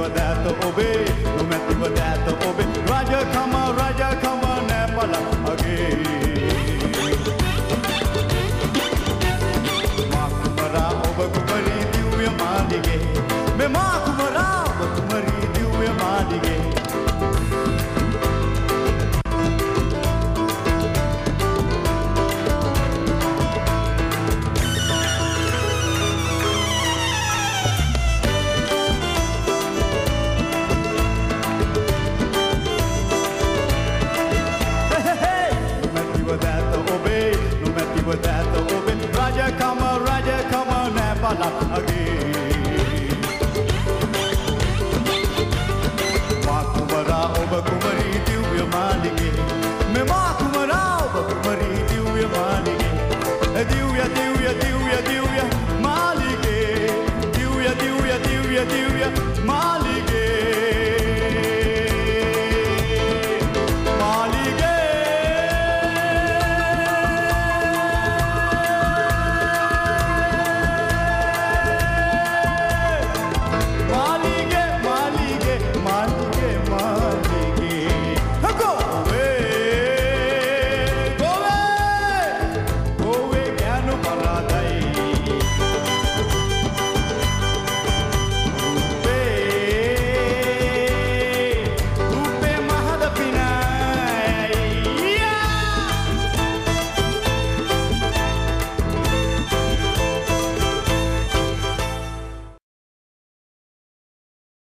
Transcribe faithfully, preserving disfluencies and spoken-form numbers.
වදෑත ඔබේ නොමැති වදෑත ඔබේ රජකම රජකම නැපල අගේ මා කුමරා ඔබ කුමරී දිව්‍ය මාලිගේ මේ මා කුමරා ඔබ කුමරී දිව්‍ය මාලිගේ රජකම රජකම නැපලක් අගේ මා කුමරා ඔබ කුමරී දිව්‍ය මාලිගේ මේ මා කුමරා ඔබ කුමරී දිව්‍ය මාලිගේ දිව්‍ය දිව්‍ය දිව්‍ය දිව්‍ය මාලිගේ දිව්‍ය දිව්‍ය දිව්‍ය දිව්‍ය මාලිගේ